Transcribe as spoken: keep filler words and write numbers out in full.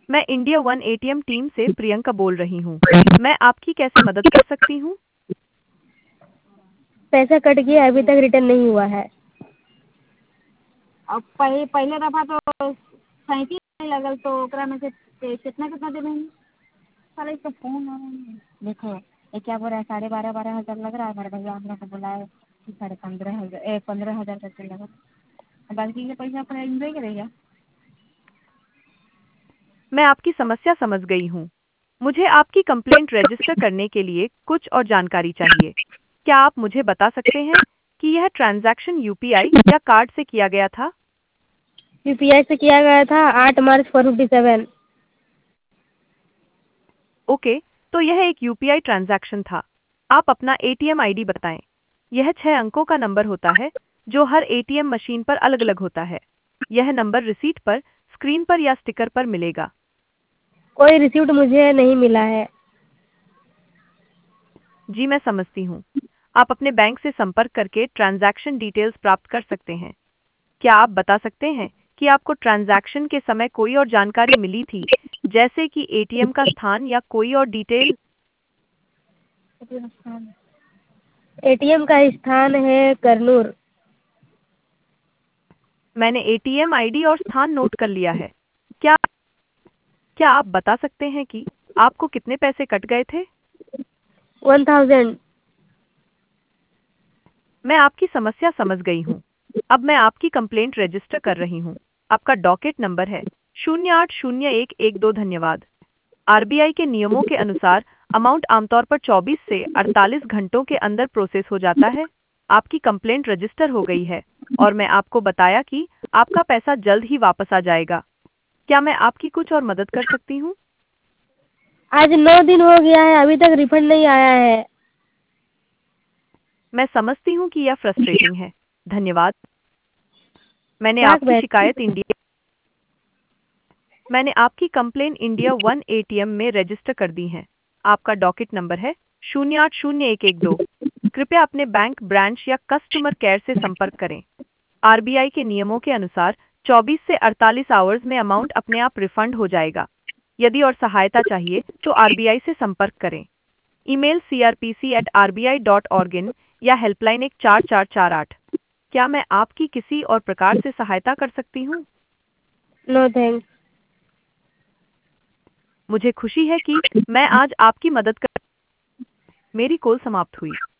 मैं India one ATM team से प्रियंका बोल रही हूँ। मैं आपकी कैसे मदद कर सकती हूँ? पैसा कट गया, अभी तक रिटर्न नहीं हुआ है। अब पहले पहले दफा तो सैंतीस नहीं लगल तो ओकरा में से के- कितना कितना दे देंगे? साला इसका फोन आ रहा है। देखो ये क्या बोल रहा है, साढ़े बारह बारह हजार लग रहा है। हमारे भैया हम लोग को बुलाए कि साढ़े पंद्रह हजार ए पंद्रह हजार करके लगा। अब बाकी के पैसा अपना एंजॉय करेगा। मैं आपकी समस्या समझ गई हूँ। मुझे आपकी कंप्लेंट रजिस्टर करने के लिए कुछ और जानकारी चाहिए। क्या आप मुझे बता सकते हैं कि यह ट्रांजैक्शन यूपीआई या कार्ड से किया गया था? यूपीआई से किया गया था आठ March four fifty seven. Okay, तो यह एक यूपीआई ट्रांजैक्शन था। आप अपना एटीएम आईडी बताएं। यह छह अंकों का नंबर होता है जो हर एटीएम मशीन पर अलग-अलग होता है। यह नंबर रिसीट पर, स्क्रीन पर या स्टिकर पर मिलेगा। कोई रिसीप्ट मुझे नहीं मिला है। जी मैं समझती हूँ। आप अपने बैंक से संपर्क करके ट्रांजैक्शन डिटेल्स प्राप्त कर सकते हैं। क्या आप बता सकते हैं कि आपको ट्रांजैक्शन के समय कोई और जानकारी मिली थी, जैसे कि एटीएम का स्थान या कोई और डिटेल? एटीएम का स्थान है करनूर। मैंने एटीएम आईडी और स्थान नोट कर लिया है। क्या क्या आप बता सकते हैं कि आपको कितने पैसे कट गए थे? One thousand. मैं आपकी समस्या समझ गई हूँ। अब मैं आपकी कंप्लेंट रजिस्टर कर रही हूँ। आपका डॉकेट नंबर है शून्य आठ शून्य एक एक दो। धन्यवाद। आरबीआई के नियमों के अनुसार अमाउंट आमतौर पर चौबीस से अड़तालीस घंटों के अंदर प्रोसेस हो जाता है। आपकी कंप्लेंट रजिस्टर हो गई है और मैं आपको बताया कि आपका पैसा जल्द ही वापस आ जाएगा। क्या मैं आपकी कुछ और मदद कर सकती हूँ? आज नौ दिन हो गया है, अभी तक रिफंड नहीं आया है। मैं समझती हूँ कि यह फ्रस्ट्रेटिंग है। धन्यवाद। मैंने भाग आपकी बैठ। शिकायत इंडिया मैंने आपकी कंप्लेन इंडिया वन एटीएम में रजिस्टर कर दी है। आपका डॉकेट नंबर है शून्य आठ शून्य एक एक दो। कृपया अपने बैंक ब्रांच या कस्टमर केयर से संपर्क करें। आरबीआई के नियमों के अनुसार चौबीस से अड़तालीस आवर्स में अमाउंट अपने आप रिफंड हो जाएगा। यदि और सहायता चाहिए तो आरबीआई से संपर्क करें। Email C R P C at R B I dot org in या हेल्पलाइन एक चार चार चार आठ। क्या मैं आपकी किसी और प्रकार से सहायता कर सकती हूँ? No thanks. मुझे खुशी है कि मैं आज आपकी मदद कर मेरी कॉल समाप्त हुई।